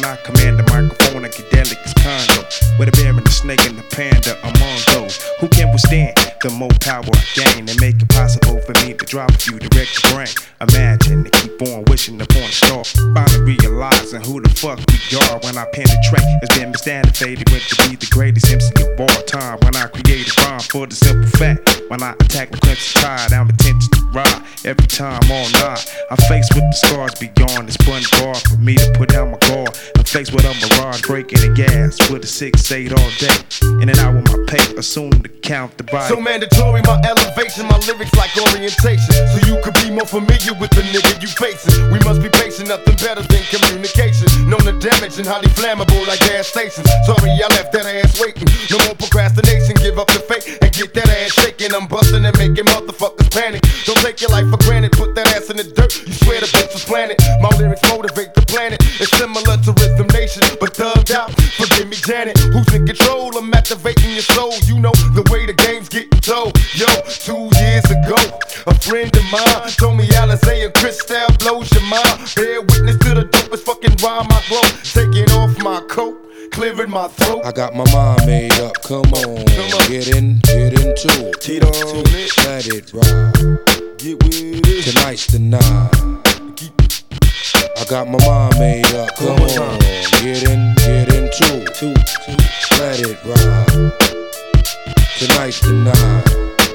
when I command the microphone like Delic's condo. With a bear and a snake and a panda among those who can withstand the more power I gain and make it possible for me to drop a few direct to brain. Imagine to keep on wishing upon a star, finally realizing who the fuck we are when I penetrate. It's been misstantified with to be the greatest MC of all time. When I create a rhyme for the simple fact, when I attack the crimson tide, I'm intense to ride every time all night. I'm faced with the scars beyond this bun bar for me to put out my guard. I'm faced with a mirage breaking the gas with a 6-8 all day. In and out with my pay, assume to count the body. So mandatory, my elevation, my lyrics like orientation. So you could be more familiar with the nigga you facing. We must be patient, nothing better than communication. Known the damage and highly flammable like gas stations. Sorry, I left that ass waiting. No more procrastination, give up the fake and get that ass shaking. I'm busting and making motherfuckers panic. Don't take your life for granted, put that ass in the dirt. You swear the bitch was planted. My lyrics motivate the planet. It's similar to Rhythm Nation, but thugged out. Forgive me, Janet. Who's in control? I'm activating your soul. You know the way the game's getting told. Yo, 2 years ago, a friend of mine told me Alizé and Cristal blows your mind. Bear witness to the dopest fucking rhyme I grow. Taking off my coat, clearing my throat. I got my mind made up, come on. Get into it. Tito, let it ride. Get with it. Tonight's the night. I got my mind made up, come on. Get into it. Let it ride. Tonight's the night.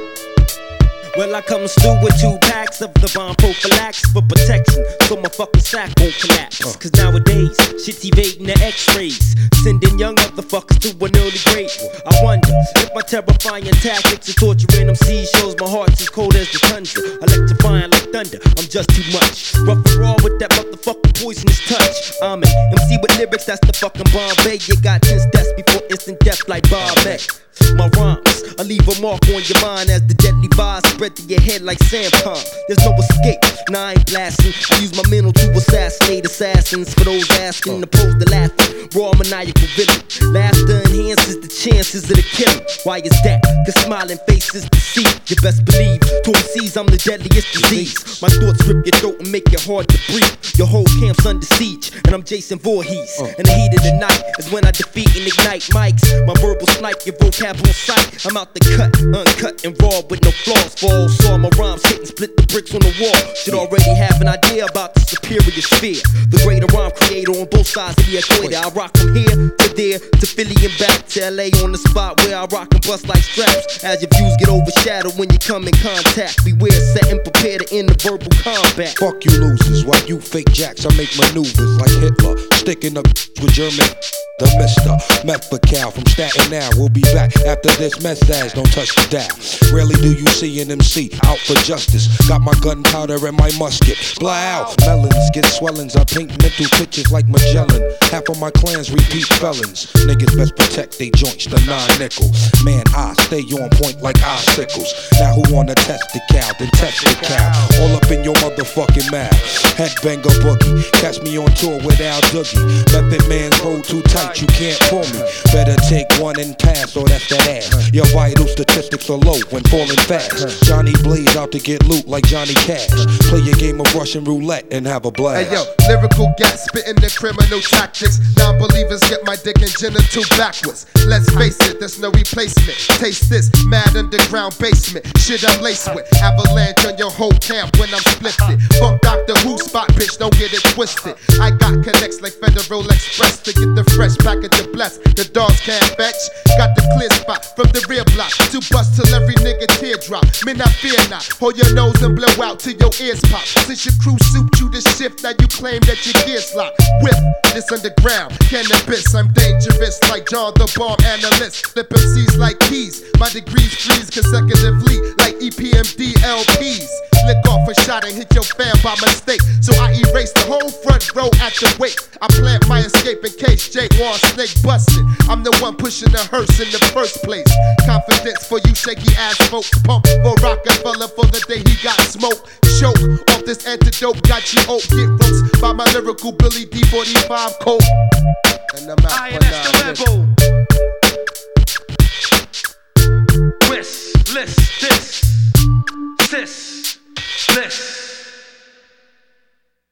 Well, I come through with 2 packs of the bomb prophylaxis for protection, so my fucking sack won't collapse. Cause nowadays, shit's evading the x-rays, sending young motherfuckers to an early grave. I wonder if my terrifying tactics of torturing MC shows my heart's as cold as the tundra. Electrifying like thunder, I'm just too much. Rough and raw with that motherfucking poisonous touch. I'm an MC with lyrics, that's the fucking Bombay. You got 10 steps before instant death like Bob May. My rhymes, I leave a mark on your mind as the deadly vibes spread to your head like sandpalm. There's no escape, nah, I ain't blasting. I use my mental to assassinate assassins. For those asking, opposed to laughing, raw maniacal villain. Laughter enhances the chances of the killing. Why is that? Cause smiling faces deceive. You best believe, to MCs I'm the deadliest disease. My thoughts rip your throat and make it hard to breathe. Your whole camp's under siege, and I'm Jason Voorhees. In the heat of the night is when I defeat and ignite mics. My verbal snipe, your vocab on sight. I'm out the cut, uncut and raw with no flaws. For all saw my rhymes hit and split the bricks on the wall. Should already have an idea about the superior sphere. The greater rhyme creator on both sides of the equator. I rock from here to there, to Philly and back to LA on the spot where I rock and bust like straps. As your views get overshadowed when you come in contact. Beware, set and prepare to end the verbal combat. Fuck you losers, while you fake jacks, I make maneuvers like Hitler. Sticking up with German. The Mr. Methacal from Staten Now. We'll be back after this message. Don't touch the dial. Rarely do you see an MC out for justice. Got my gunpowder and my musket. Fly out. Melons get swellings. I paint mental pictures like Magellan. Half of my clans repeat felons. Niggas best protect they joints, the 9-nickel. Man, I stay on point like icicles. Now who wanna test the cow? Then test the cow. All up in your motherfucking mouth. Headbanger boogie. Catch me on tour with Al Doogie. Method man's hold too tight. You can't pull me. Better take one and pass, or that's that ass. Your vital statistics are low when falling fast. Johnny Blaze out to get loot like Johnny Cash. Play a game of Russian roulette and have a blast. Hey yo, lyrical gas spitting the criminal tactics. Non-believers get my dick and genital backwards. Let's face it, there's no replacement. Taste this, mad underground basement. Shit I'm laced with. Avalanche on your whole camp when I'm splifted. Fuck Dr. Who spot, bitch, don't get it twisted. I got connects like Federal Express to get the fresh package of bless. The dogs can't fetch. Got the clear spot from the rear block to bust till every nigga teardrop. Men, I fear not. Hold your nose and blow out till your ears pop. Since your crew suit you to shift, now you claim that your gears locked. With this underground cannabis, I'm dangerous like John the Bomb Analyst. Flip MCs like keys. My degrees freeze consecutively like EPMD LPs. Lick off a shot and hit your fan by mistake. So I erase the whole front row at the wake. I plant my escape in case Jake wants snake busted. I'm the one pushing the hearse in the first place. Confidence for you shaky ass folks. Pump for Rockefeller for the day he got smoked. Choke off this antidote, got you oak. Get roast by my lyrical Billy D45 coat. And I'm out for now. This, this,